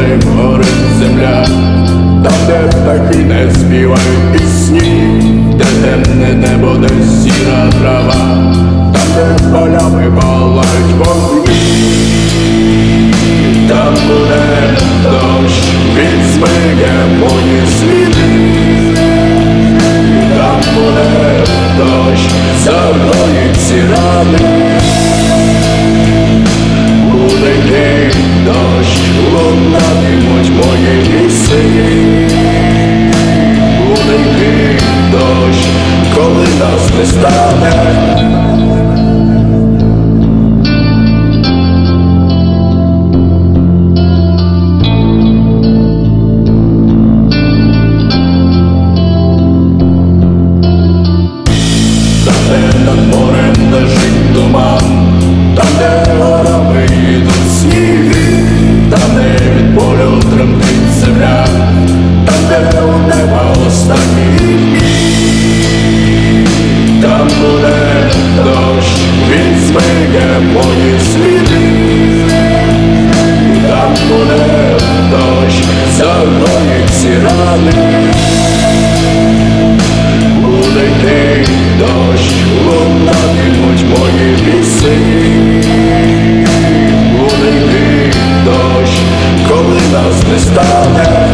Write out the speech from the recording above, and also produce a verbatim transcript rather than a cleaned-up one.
де горить земля, там, де птахи не співають пісні, де темне небо, де сіра трава, там, де полями палають вогні. Там буде дощ, він змиє мої сліди. Там буде дощ, загоїть всі рани. Буде йти дощ, лунатимуть мої пісні. Буде йти дощ, коли нас не стане. Над морем лежить туман, там, де горами йдуть сніги, там, де від болю тремтить земля, там, де у неба останні дні. Там буде дощ, він змиє мої сліди. Там буде дощ, загоїть всі рани. Буде йти дощ, лунатимуть мої пісні. Буде йти дощ, коли нас не стане.